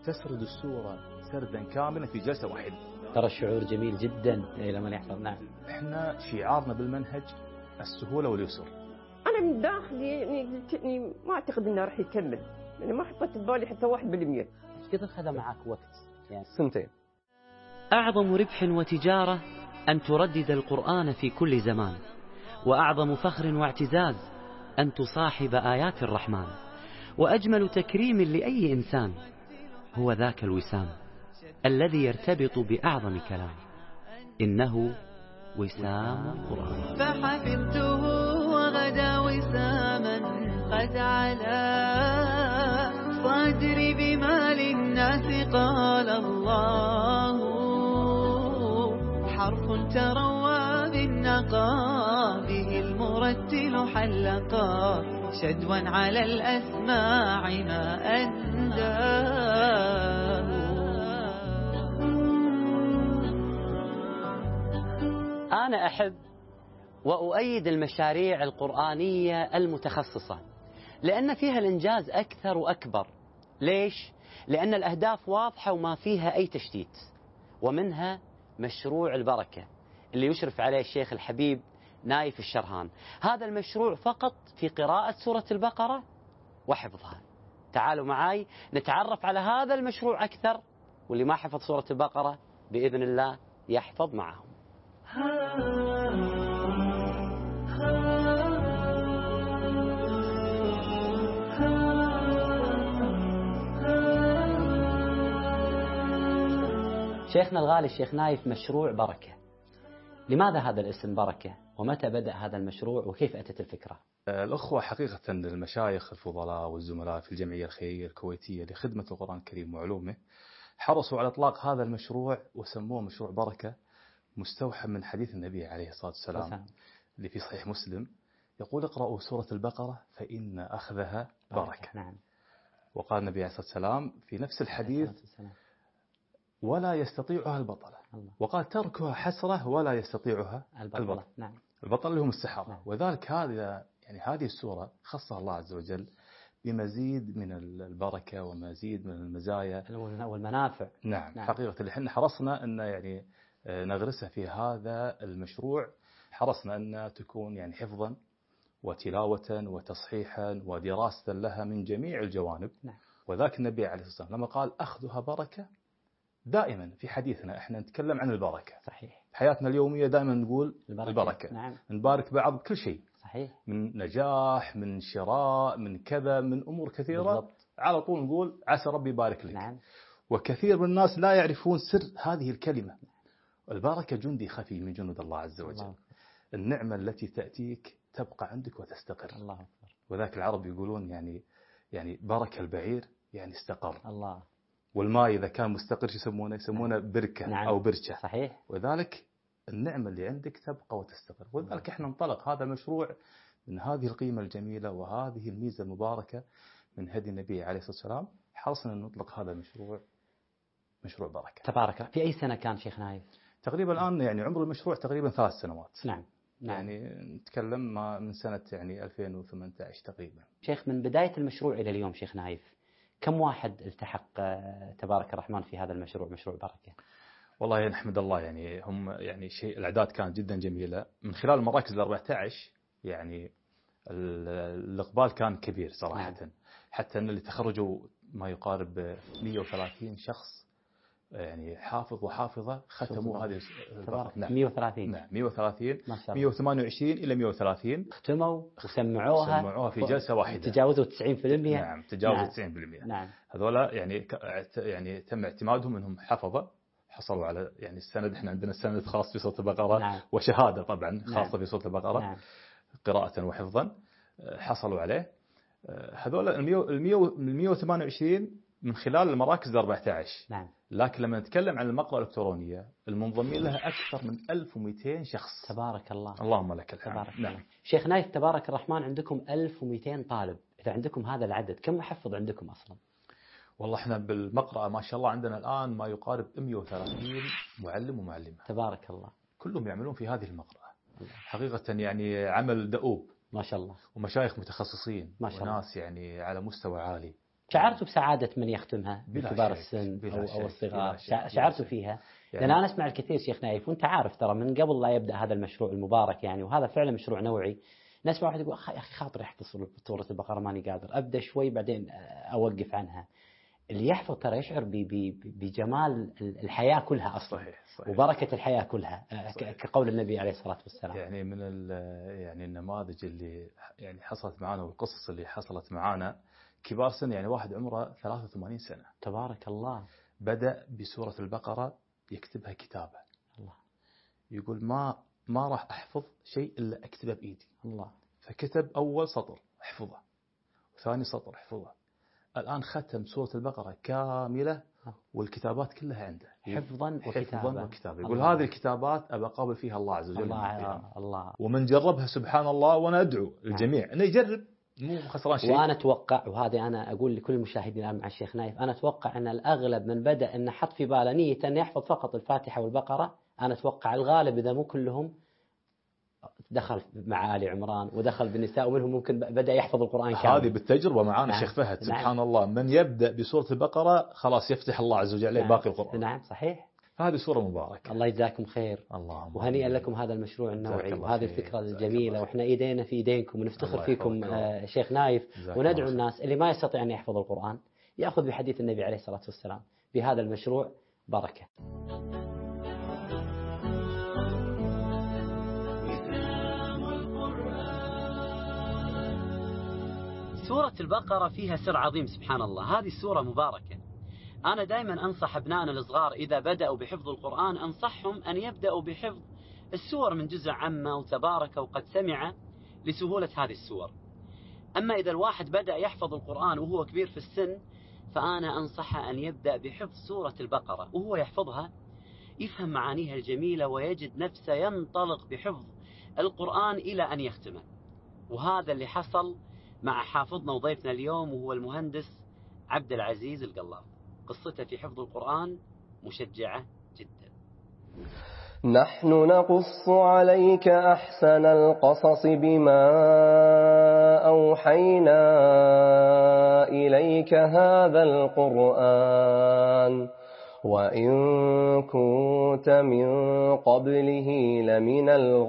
تسرد السورة سردا كاملا في جلسة واحدة. ترى الشعور جميل جدا لمن يحفظ. نعم. احنا شعارنا بالمنهج السهولة واليسر. أنا من داخلي يعني ما أعتقد إنه راح يكمل، يعني ما حطيت ببالي حتى 1%. كيف أخذ معك وقت؟ يعني 2 أعظم ربح وتجارة أن تردد القرآن في كل زمان، وأعظم فخر واعتزاز أن تصاحب آيات الرحمن، وأجمل تكريم لأي إنسان هو ذاك الوسام الذي يرتبط بأعظم كلام، إنه وسام القرآن. فحفظته وغدا وساما قد علا صدري بما للناس قال الله، حرف تروى بالنقى به المرتل حلقا شدوا على الأسماع ما أنداه. أنا أحب وأؤيد المشاريع القرآنية المتخصصة، لأن فيها الإنجاز أكثر وأكبر. ليش؟ لأن الأهداف واضحة وما فيها أي تشتيت. ومنها مشروع البركة اللي يشرف عليه الشيخ الحبيب نايف الشرهان. هذا المشروع فقط في قراءة سورة البقرة وحفظها. تعالوا معي نتعرف على هذا المشروع أكثر، واللي ما حفظ سورة البقرة بإذن الله يحفظ معهم. شيخنا الغالي الشيخ نايف، مشروع بركة، لماذا هذا الاسم بركة؟ ومتى بدأ هذا المشروع وكيف أتت الفكرة؟ الأخوة حقيقة المشايخ الفضلاء والزملاء في الجمعية الخيرية الكويتية لخدمة القرآن الكريم وعلومه حرصوا على إطلاق هذا المشروع وسموه مشروع بركة، مستوحى من حديث النبي عليه الصلاة والسلام اللي في صحيح مسلم يقول: اقرأوا سورة البقرة فإن أخذها بركة. نعم. وقال النبي عليه الصلاة والسلام في نفس الحديث: ولا يستطيعها البطلة. وقال: تركها حسرة ولا يستطيعها البطل. نعم. البطل اللي هم السحرة. نعم. وذلك هذه السورة خصها الله عز وجل بمزيد من البركة ومزيد من المزايا والمنافع. نعم. حقيقة اللي احنا حرصنا أن يعني نغرسها في هذا المشروع، حرصنا أن تكون يعني حفظا وتلاوة وتصحيحا ودراسة لها من جميع الجوانب. نعم. وذاك النبي عليه الصلاة والسلام لما قال: أخذها بركة، دائما في حديثنا احنا نتكلم عن البركة. صحيح. حياتنا اليومية دائما نقول البركة. نعم. نبارك بعض بكل شيء. صحيح. من نجاح، من شراء، من كذا، من أمور كثيرة. بالضبط. على طول نقول عسى ربي يبارك لك. نعم. وكثير من الناس لا يعرفون سر هذه الكلمة. البركة جندي خفي من جنود الله عز وجل. الله. النعمة التي تأتيك تبقى عندك وتستقر. الله أكبر. وذاك العرب يقولون يعني بركة البعير يعني استقر. الله. والماء إذا كان مستقر يسمونه بركة. نعم. أو برشة. صحيح. وذلك النعمة اللي عندك تبقى وتستقر. وذلك احنا ننطلق هذا المشروع من هذه القيمة الجميلة وهذه الميزة المباركة من هدي النبي عليه الصلاة والسلام. حرصنا أن نطلق هذا المشروع مشروع بركة. تبارك. في أي سنة كان شيخ نايف؟ تقريبا الآن يعني عمر المشروع تقريبا 3 سنوات. نعم. يعني نتكلم من سنة يعني 2018 تقريبا. شيخ، من بداية المشروع إلى اليوم شيخ نايف كم واحد التحق تبارك الرحمن في هذا المشروع، مشروع بركة؟ والله نحمد الله، يعني هم يعني الأعداد كانت جدا جميلة. من خلال المراكز 14 يعني الإقبال كان كبير صراحة. نعم. حتى أن اللي تخرجوا ما يقارب 130 شخص، يعني حافظ وحافظة ختموا هذه تبارك. نعم. 130. نعم 130. ما شاء الله. 128 إلى 130 ختموا وسمعوها في جلسة واحدة. تجاوزوا 90%. نعم تجاوزوا نعم. 90%. نعم. هذولا يعني تم اعتمادهم انهم حفظة، حصلوا على يعني السند. احنا عندنا السند خاص في سورة البقرة. نعم. وشهادة طبعا خاصة. نعم. في سورة البقرة. نعم. قراءة وحفظا حصلوا عليه. هذولا ال 128 من خلال المراكز 14. نعم. لكن لما نتكلم عن المقرأة الإلكترونية المنضمين لها أكثر من 1200 شخص. تبارك الله. اللهم لك الحمد. تبارك نعم. الله. شيخ نايف، تبارك الرحمن عندكم 1200 طالب. إذا عندكم هذا العدد كم محفظ عندكم أصلا؟ والله احنا بالمقرأة ما شاء الله عندنا الآن ما يقارب 130 معلم ومعلمة. تبارك الله. كلهم يعملون في هذه المقرأة. حقيقة يعني عمل دؤوب ما شاء الله. ومشايخ متخصصين ما شاء الله. وناس يعني على مستوى عالي. شعرتوا بسعادة من يختمها بلا بكبار شك، السن بلا شك، أو الصغار؟ بلا شك، بلا شعرتوا شك. فيها؟ يعني لأن أنا أسمع الكثير شيخ نايف، وأنت عارف ترى من قبل لا يبدأ هذا المشروع المبارك يعني، وهذا فعلا مشروع نوعي. نسمع واحد يقول يا أخي خاطر يحفظ سورة البقرة ماني قادر، أبدأ شوي بعدين أوقف عنها. اللي يحفظ ترى يشعر بجمال الحياة كلها أصلا. صحيح. وبركة الحياة كلها، كقول النبي عليه الصلاة والسلام. يعني من يعني النماذج اللي يعني حصلت معنا والقصص اللي حصلت معنا كبار سن، يعني واحد عمره 83 سنة تبارك الله. بدأ بسورة البقرة يكتبها كتابة. الله. يقول ما راح أحفظ شيء إلا أكتبه بإيدي. الله. فكتب أول سطر حفظه، وثاني سطر حفظه. الآن ختم سورة البقرة كاملة والكتابات كلها عنده حفظا وكتابة. يقول هذه الكتابات أبى أقابل فيها الله عز وجل. الله. ومن جربها سبحان الله، وأنا أدعو الجميع أنه يجرب، مو خسران شيء. وأنا أتوقع، وهذه أنا أقول لكل المشاهدين الآن مع الشيخ نايف، أنا أتوقع أن الأغلب من بدأ أن حط في باله نية أن يحفظ فقط الفاتحة والبقرة، أنا أتوقع الغالب إذا مو كلهم دخل مع آل عمران ودخل بالنساء، ومنهم ممكن بدأ يحفظ القرآن كامل. هذه بالتجربة معانا شيخ فهد. سبحان الله، من يبدأ بسورة البقرة خلاص يفتح الله عز وجل عليه باقي القرآن. نعم صحيح. فهذه سورة مباركة. الله يجزاكم خير. اللهم وهنيئا لكم هذا المشروع النوعي وهذه الفكرة الجميلة، وإحنا إيدينا في إيدينكم، ونفتخر فيكم شيخ نايف. وندعو الناس اللي ما يستطيع أن يحفظ القرآن يأخذ بحديث النبي عليه الصلاة والسلام بهذا المشروع. بركة. سورة البقرة فيها سر عظيم سبحان الله. هذه السورة مباركة. أنا دائما أنصح أبنائنا الصغار إذا بدأوا بحفظ القرآن أنصحهم أن يبدأوا بحفظ السور من جزء عامة وتبارك وقد سمع لسهولة هذه السور. أما إذا الواحد بدأ يحفظ القرآن وهو كبير في السن فأنا أنصحه أن يبدأ بحفظ سورة البقرة، وهو يحفظها يفهم معانيها الجميلة ويجد نفسه ينطلق بحفظ القرآن إلى أن يختمه. وهذا اللي حصل مع حافظنا وضيفنا اليوم، وهو المهندس عبد العزيز القلاط. قصته في حفظ القرآن مشجعة جدا. نحن نقص عليك أحسن القصص بما أوحينا إليك هذا القرآن وإن كنت من قبله لمن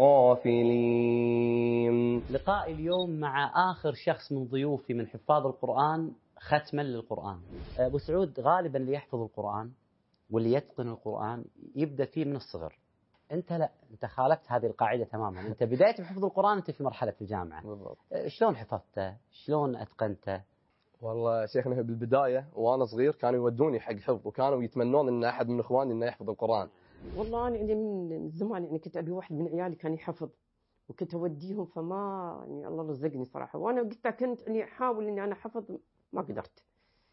الغافلين. لقاء اليوم مع آخر شخص من ضيوفي من حفاظ القرآن ختما للقرآن. أبو سعود، غالبا اللي يحفظ القرآن واللي يتقن القرآن يبدأ فيه من الصغر. أنت لا، أنت خالفت هذه القاعدة تماما. أنت بداية بحفظ القرآن أنت في مرحلة الجامعة. بالضبط. شلون حفظته؟ شلون أتقنته؟ والله شيخنا بالبداية وأنا صغير كانوا يودوني حق حفظ، وكانوا يتمنون أن أحد من إخواني إنه يحفظ القرآن. والله أنا عندي من زمان يعني كنت أبي واحد من عيالي كان يحفظ، وكنت أوديهم، فما يعني الله رزقني صراحة. وأنا قلت كنت إني أحاول إني أنا أحفظ، ما قدرت.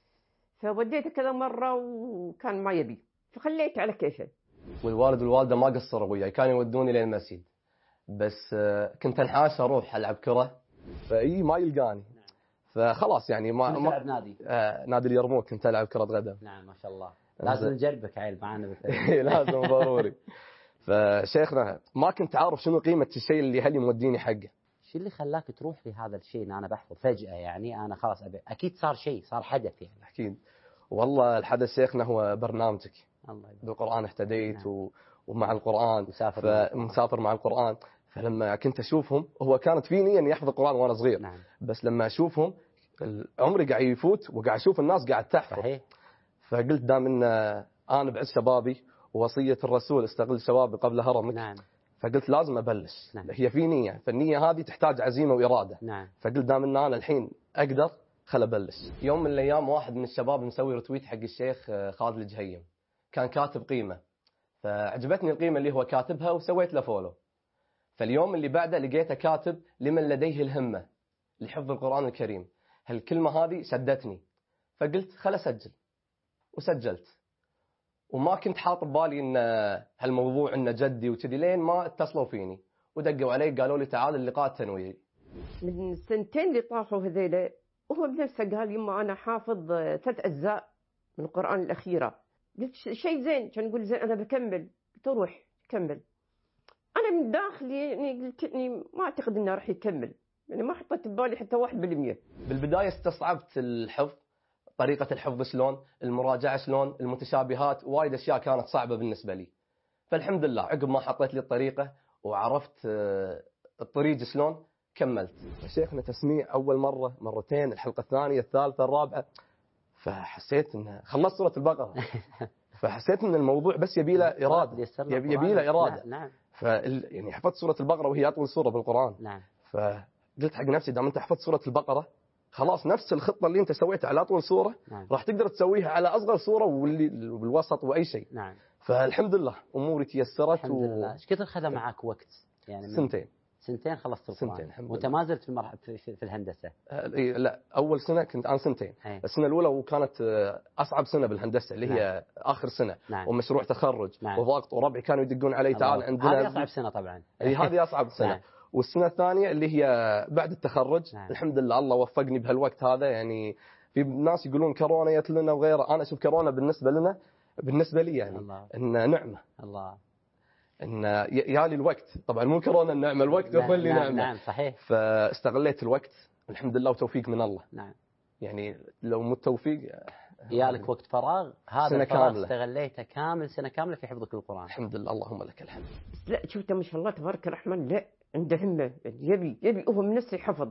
فوديته كذا مرة وكان ما يبي، فخليت على كيفه. والوالد والوالدة ما قصروا وياي، كانوا يودوني للمسجد، بس كنت انحاش اروح العب كرة، فاي ما يلقاني، فخلاص يعني ما تلعب نادي؟ نادي اليرموك كنت العب كرة قدم. نعم ما شاء الله. لازم نجربك عيل معنا. لازم ضروري. فشيخنا ما كنت عارف شنو قيمة الشيء اللي اهلي موديني حقه. شو اللي خلاك تروح لهذا الشيء ان انا بحفظ فجأة؟ يعني انا خلاص اكيد صار شيء، صار حدث يعني. اكيد. والله الحدث شيخنا هو برنامجك. الله يبارك. بالقرآن اهتديت. نعم. ومع القرآن مسافر مع القرآن. فلما كنت أشوفهم، هو كانت في نية أن يحفظ القرآن وأنا صغير. نعم. بس لما أشوفهم عمري قاعد يفوت وقاعد أشوف الناس قاعد تحفظ. صحيح. فقلت دام إن أنا بعز شبابي، ووصية الرسول استغل شبابي قبل هرمك. نعم. فقلت لازم أبلش. نعم. هي في نية، فالنية هذه تحتاج عزيمة وإرادة. نعم. فقلت دام إن أنا الحين أقدر، خل أبلش. يوم من الأيام واحد من الشباب مسوي رتويت حق الشيخ خالد الجهيم، كان كاتب قيمة، فعجبتني القيمة اللي هو كاتبها وسويت له فولو. فاليوم اللي بعده لقيته كاتب لمن لديه الهمة لحفظ القرآن الكريم. هالكلمة هذه شدتني، فقلت خل أسجل، وسجلت. وما كنت حاط ببالي إن هالموضوع إنه جدي وكذي، لين ما اتصلوا فيني ودقوا علي قالوا لي تعال اللقاء التنويري. من السنتين اللي طاحوا هذيلا وهو بنفسه قال يما أنا حافظ 3 أجزاء من القرآن الأخيرة. قلت شيء زين، كان يقول زين أنا بكمل. قلت روح كمل. أنا من داخلي يعني قلت إني ما أعتقد إنه راح يكمل، يعني ما حطيت ببالي حتى 1%. بالبداية استصعبت الحفظ، طريقة الحفظ شلون، المراجعة شلون، المتشابهات، وايد أشياء كانت صعبة بالنسبة لي. فالحمد لله عقب ما حطيت لي الطريقة وعرفت الطريق شلون، كملت. شيخنا تسميع أول مرة، مرتين، الحلقة الثانية، الثالثة، الرابعة، فحسيت إن خلصت سورة البقرة. فحسيت إن الموضوع بس يبي له إرادة، يبي له إرادة. نعم. يعني حفظت سورة البقرة وهي أطول سورة بالقرآن. نعم. فقلت حق نفسي دام أنت حفظت سورة البقرة خلاص نفس الخطة اللي أنت سويتها على أطول سورة نعم. راح تقدر تسويها على أصغر سورة والوسط وأي شيء. نعم. فالحمد لله أموري تيسرت. الحمد لله. إيش كثر خذ معك وقت؟ يعني سنتين خلصت القرآن. سنتين الحمد وأنت ما زلت في الهندسة. لا أول سنة كنت أنا سنتين. السنة الأولى وكانت أصعب سنة بالهندسة اللي هي آخر سنة. نعم. ومشروع تخرج. نعم. وضغط وربعي كانوا يدقون علي تعال عندنا. هذه أصعب سنة طبعا. هذه أصعب سنة. نعم. والسنة الثانية اللي هي بعد التخرج. نعم. الحمد لله الله وفقني بهالوقت هذا. يعني في ناس يقولون كورونا جت لنا وغيره، أنا أشوف كورونا بالنسبة لي يعني الله. إن نعمة الله، إن يالي الوقت طبعا مو كورونا النعمة، الوقت هو اللي نعمة. نعم صحيح. فاستغليت الوقت الحمد لله وتوفيق من الله. نعم. يعني لو مو التوفيق يالك وقت فراغ، هذا الفراغ استغليته كامل سنة كاملة في حفظك للقرآن. الحمد لله اللهم لك الحمد. لا شفته ما شاء الله تبارك الرحمن، لا عنده همة، يبي هو من نفسه يحفظ.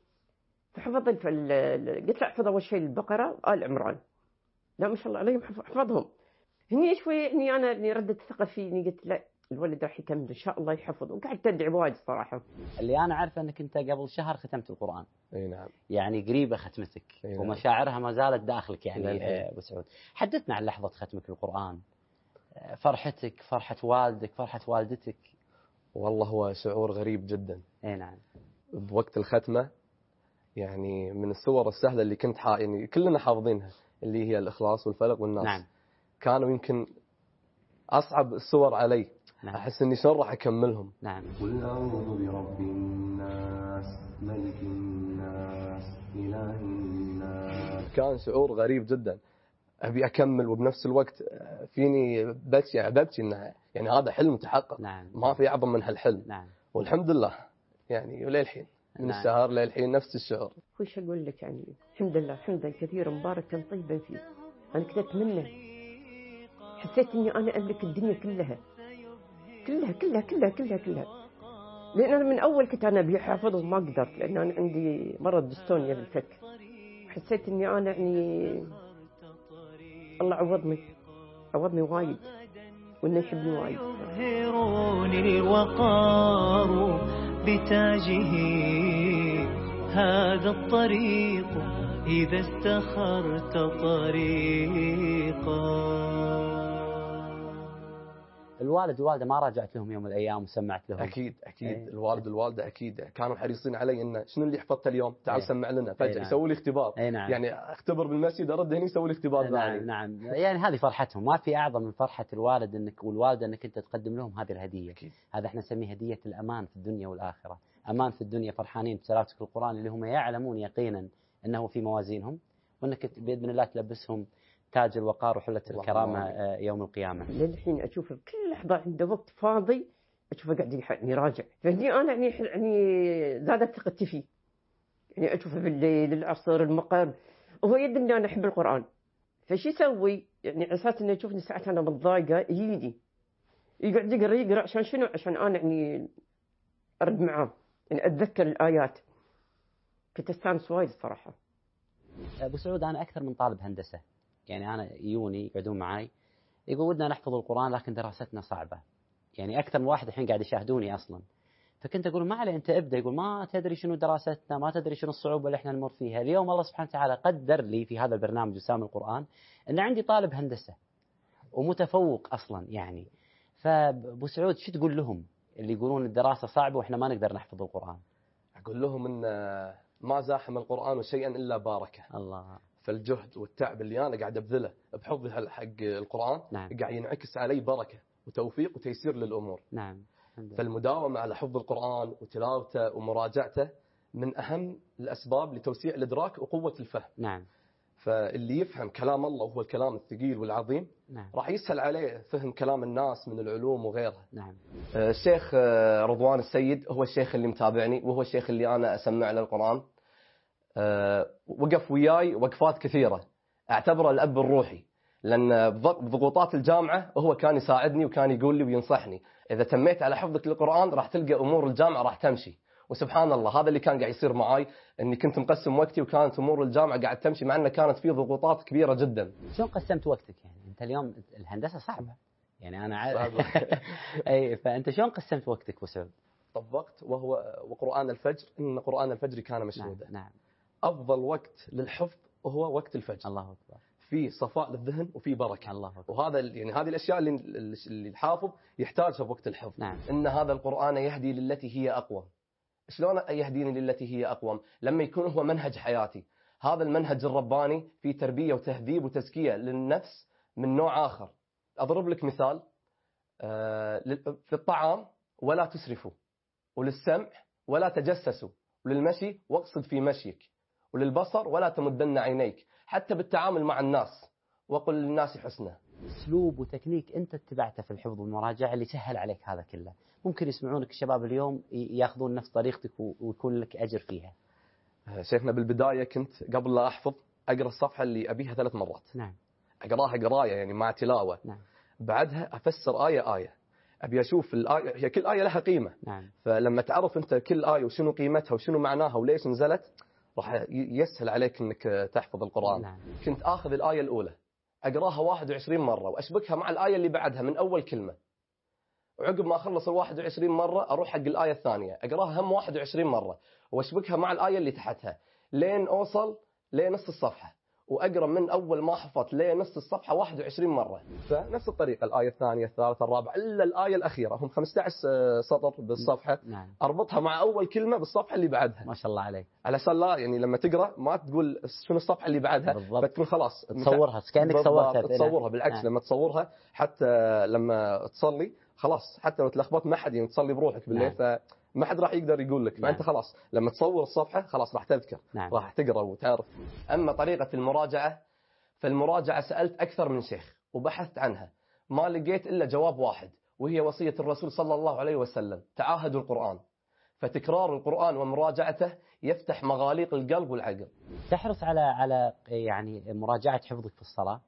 فحفظ قلت له احفظ أول شيء البقرة وآل عمران. لا ما شاء الله عليهم حفظهم. هني شوي يعني أنا اللي ردت الثقة فيني، قلت لا الولد راح يكمل إن شاء الله يحفظ، وقعدت أدعي وايد صراحة. اللي أنا عارفه أنك أنت قبل شهر ختمت القرآن. أي نعم. يعني قريبة ختمتك. نعم. ومشاعرها ما زالت داخلك يعني أبو سعود. حدثنا عن لحظة ختمك للقرآن، فرحتك، فرحة والدك، فرحة والدتك. والله هو شعور غريب جدا. أي نعم. بوقت الختمة يعني من السور السهلة اللي كنت يعني كلنا حافظينها اللي هي الإخلاص والفلق والناس. نعم. كانوا يمكن أصعب السور علي. نعم. أحس إني شلون راح أكملهم. نعم. قل أعوذ برب الناس ملك الناس إله الناس. كان شعور غريب جدا، أبي أكمل وبنفس الوقت فيني ببكي إنه يعني هذا حلم تحقق. نعم. ما في أعظم من هالحلم. نعم. والحمد لله يعني وللحين من نعم. الشهر للحين نفس الشعور. وش أقول لك يعني الحمد لله حمدا كثيرا مباركا طيبا فيه. أنا كنت أتمنى، حسيت إني أنا أملك الدنيا كلها كلها كلها كلها كلها كلها، لأن أنا من أول كنت أنا أبي أحفظ وما قدرت، لأن أنا عندي مرض ديستونيا بالفك. حسيت إني أنا يعني الله عوضني وايد، وإنه يحبني وايد. يظهروني الوقار بتاجه، هذا الطريق إذا استخرت طريقا. الوالد والوالدة ما راجعت لهم يوم من الأيام وسمعت لهم؟ أكيد الوالد والوالدة أكيد كانوا حريصين علي إنه شنو اللي حفظته اليوم تعال سمع لنا. فجأة يسوي لي اختبار. نعم. يعني اختبر بالمسجد أرد هنا يسوي لي اختبار. نعم. يعني هذه فرحتهم، ما في أعظم من فرحة الوالد والوالدة أنك أنت تقدم لهم هذه الهدية. أكيد. هذا احنا نسميه هدية الأمان في الدنيا والآخرة. أمان في الدنيا فرحانين بتلاوتك القرآن اللي هم يعلمون يقينا أنه في موازينهم، وأنك بإذن الله تلبسهم تاج الوقار وحلة الكرامة يوم القيامة. للحين أشوفه بكل لحظة عنده وقت فاضي أشوفه قاعد يراجع. فهني أنا يعني زادت ثقتي فيه. يعني أشوفه بالليل العصر المقام وهو يدري إني أنا أحب القرآن. فشي يسوي يعني على أساس إنه يشوفني ساعات أنا متضايقة يجي يقعد يقرأ عشان شنو؟ عشان أنا يعني أرد معاه، يعني أتذكر الآيات. كنت أستانس وايد الصراحة. أبو سعود أنا أكثر من طالب هندسة، يعني أنا يوني يقعدون معي يقول ودنا نحفظ القرآن لكن دراستنا صعبة. يعني أكثر من واحد الحين قاعد يشاهدوني أصلا. فكنت أقول ما عليه أنت ابدأ. يقول ما تدري شنو دراستنا، ما تدري شنو الصعوبة اللي إحنا نمر فيها. اليوم الله سبحانه وتعالى قدر لي في هذا البرنامج وسام القرآن أن عندي طالب هندسة ومتفوق أصلا يعني. فأبو سعود شو تقول لهم اللي يقولون الدراسة صعبة وإحنا ما نقدر نحفظ القرآن؟ أقول لهم إن ما زاحم القرآن شيئا إلا باركه. الله. فالجهد والتعب اللي أنا قاعد أبذله بحفظ حق القرآن. نعم. قاعد ينعكس علي بركة وتوفيق وتيسير للأمور. نعم. فالمداومة على حفظ القرآن وتلاوته ومراجعته من أهم الأسباب لتوسيع الإدراك وقوة الفهم. نعم. فاللي يفهم كلام الله وهو الكلام الثقيل والعظيم نعم. راح يسهل عليه فهم كلام الناس من العلوم وغيرها. نعم. الشيخ رضوان السيد هو الشيخ اللي متابعني وهو الشيخ اللي أنا أسمع له القرآن. وقف وياي وقفات كثيرة أعتبره الأب الروحي، لأن بضغوطات الجامعة هو كان يساعدني وكان يقول لي وينصحني إذا تميت على حفظك للقرآن راح تلقى أمور الجامعة راح تمشي. وسبحان الله هذا اللي كان قاعد يصير معاي، أني كنت مقسم وقتي وكانت أمور الجامعة قاعد تمشي، مع أنه كانت فيه ضغوطات كبيرة جدا. شلون قسمت وقتك يعني؟ أنت اليوم الهندسة صعبة يعني أنا عارف. أي فأنت شلون قسمت وقتك أبو سعود؟ طبقت وقرآن الفجر، إن قرآن الفجر كان مشهودا. نعم. أفضل وقت للحفظ هو وقت الفجر. الله أكبر. في صفاء للذهن وفي بركة. الله أكبر. وهذا يعني هذه الأشياء اللي الحافظ يحتاجها بوقت الحفظ. نعم. إن هذا القرآن يهدي للتي هي أقوم. شلون يهديني للتي هي أقوم؟ لما يكون هو منهج حياتي. هذا المنهج الرباني في تربية وتهذيب وتزكية للنفس من نوع آخر. أضرب لك مثال، في الطعام ولا تسرفوا، وللسمع ولا تجسسوا، وللمشي واقصد في مشيك، وللبصر ولا تمدن عينيك، حتى بالتعامل مع الناس وقل للناس حسنا. اسلوب وتكنيك انت اتبعته في الحفظ والمراجعه اللي سهل عليك هذا كله. ممكن يسمعونك الشباب اليوم ياخذون نفس طريقتك ويكون لك اجر فيها. شيخنا بالبدايه كنت قبل لا احفظ اقرا الصفحه اللي ابيها 3 مرات. نعم. اقراها قرايه يعني مع تلاوه. نعم. بعدها افسر ايه ابي اشوف الايه، هي كل ايه لها قيمه. نعم. فلما تعرف انت كل ايه وشنو قيمتها وشنو معناها وليش نزلت راح يسهل عليك انك تحفظ القران. نعم. كنت اخذ الايه الاولى اقراها 21 مره واشبكها مع الايه اللي بعدها من اول كلمه، وعقب ما اخلص ال 21 مره اروح حق الايه الثانيه اقراها هم 21 مره واشبكها مع الايه اللي تحتها لين اوصل لنص الصفحه، واقرا من اول ما حفظت لنص الصفحه 21 مره. فنفس الطريقه الايه الثانيه الثالثه الرابعه الا الايه الاخيره، هم 15 سطر بالصفحه. نعم. اربطها مع اول كلمه بالصفحه اللي بعدها. ما شاء الله عليك. علشان لا يعني لما تقرا ما تقول شنو الصفحه اللي بعدها، فتكون خلاص تصورها كانك صورتها. تصورها بالعكس. نعم. لما تصورها حتى لما تصلي خلاص حتى لو تلخبط ما حد يعني تصلي بروحك بالليل. نعم. فما حد راح يقدر يقول لك. نعم. فانت خلاص لما تصور الصفحه خلاص راح تذكر. نعم. راح تقرا وتعرف. اما طريقه المراجعه فالمراجعه سالت اكثر من شيخ وبحثت عنها، ما لقيت الا جواب واحد وهي وصيه الرسول صلى الله عليه وسلم: تعاهدوا القران. فتكرار القرآن ومراجعته يفتح مغاليق القلب والعقل. تحرص على يعني مراجعة حفظك في الصلاة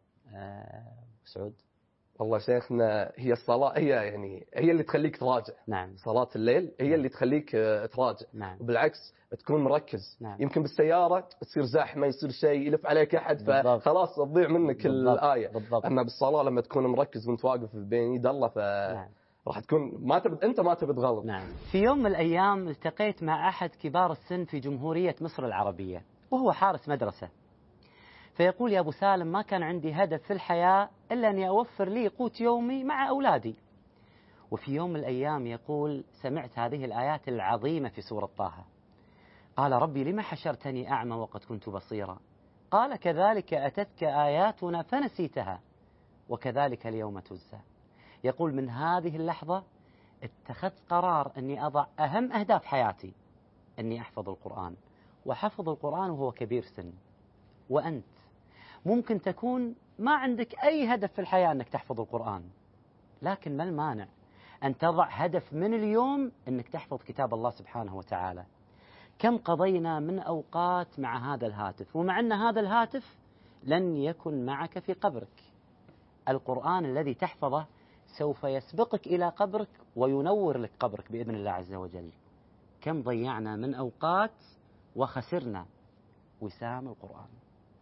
سعود؟ والله شيخنا هي الصلاة هي اللي تخليك تراجع. نعم. صلاة الليل هي اللي تخليك تراجع. نعم. وبالعكس تكون مركز. نعم. يمكن بالسيارة تصير زحمة يصير شيء يلف عليك أحد فخلاص تضيع منك الآية. بالضبط. أما بالصلاة لما تكون مركز وانت واقف بين يد الله نعم. راح تكون أنت ما تبي تغلط. نعم. في يوم من الأيام التقيت مع أحد كبار السن في جمهورية مصر العربية وهو حارس مدرسة، فيقول: يا أبو سالم، ما كان عندي هدف في الحياة إلا أني أوفر لي قوت يومي مع أولادي. وفي يوم من الأيام يقول: سمعت هذه الآيات العظيمة في سورة طه: قال ربي لما حشرتني أعمى وقد كنت بصيرا، قال كذلك أتتك آياتنا فنسيتها وكذلك اليوم تجزى. يقول: من هذه اللحظة اتخذت قرار أني أضع أهم أهداف حياتي أني أحفظ القرآن، وحفظ القرآن وهو كبير سن. وأنت ممكن تكون ما عندك أي هدف في الحياة أنك تحفظ القرآن، لكن ما المانع أن تضع هدف من اليوم أنك تحفظ كتاب الله سبحانه وتعالى. كم قضينا من أوقات مع هذا الهاتف، ومع أن هذا الهاتف لن يكن معك في قبرك. القرآن الذي تحفظه سوف يسبقك إلى قبرك وينور لك قبرك بإذن الله عز وجل. كم ضيعنا من أوقات وخسرنا وسام القرآن.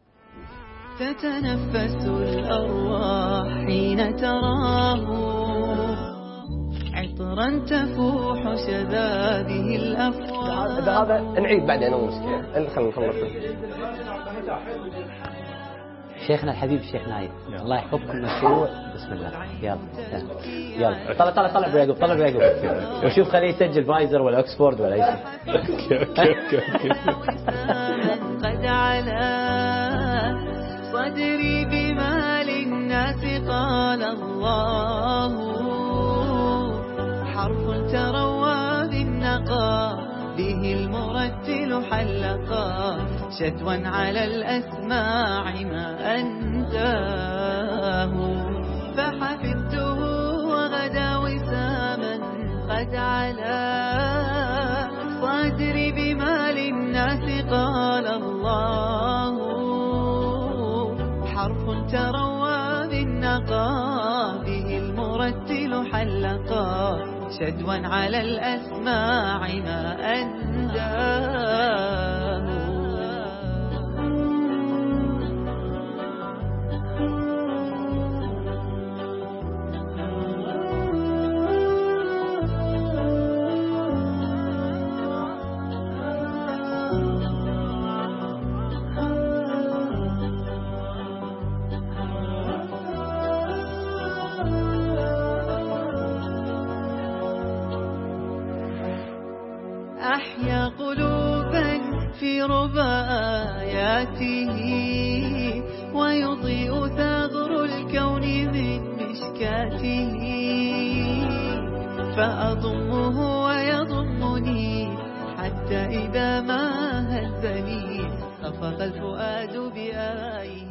تتنفس الأرواح حين تراه عطرا تفوح شذاذه الأفواه. هذا نعيد بعدين مو مشكلة. خلينا نخلص. شيخنا الحبيب الشيخ نايف الله يحفظكم مشروع. بسم الله. يلا طلع ابو يعقوب، طلع ابو يعقوب وشوف خليه يسجل فايزر ولا اوكسفورد ولا اي شيء. قد على صدري بما للناس قال الله، حرف تروى بالنقى به المرتل حلقا، شتوا على الأسماع ما أنتاه، فحفظته وغدا وساما قد على صدري بما للناس قال الله، حلقا به المرتل حلقا شدوا على الأسماع ما أنداه. أحيا قلوبا في ربى آياته ويضيء ثغر الكون من مشكاته فأضمه ويضمني حتى إذا ما هزني أفق الفؤاد بآيه.